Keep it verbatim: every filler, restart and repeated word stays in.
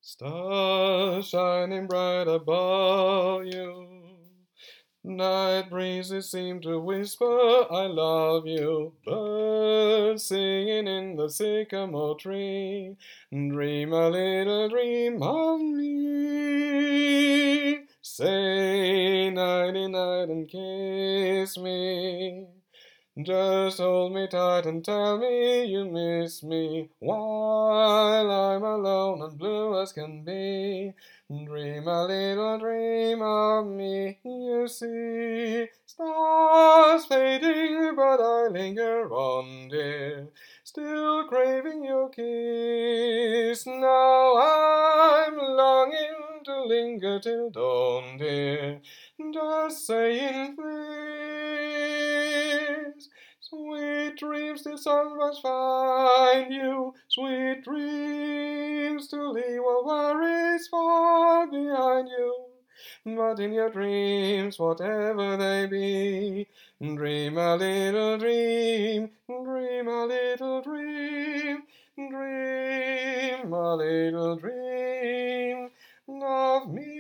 Stars shining bright above you. Night breezes seem to whisper, I love you. Birds singing in the sycamore tree. Dream a little dream of me. Say nighty night and kiss me. Just hold me tight and tell me you miss me while I'm alone and blue as can be. Dream a little dream of me, you see. Stars fading, but I linger on, dear, still craving your kiss. Now I'm longing to linger till dawn, dear, just saying please. Sweet dreams till sun must find you, sweet dreams to leave all worries far behind you. But in your dreams, whatever they be, dream a little dream, dream a little dream, dream a little dream of me.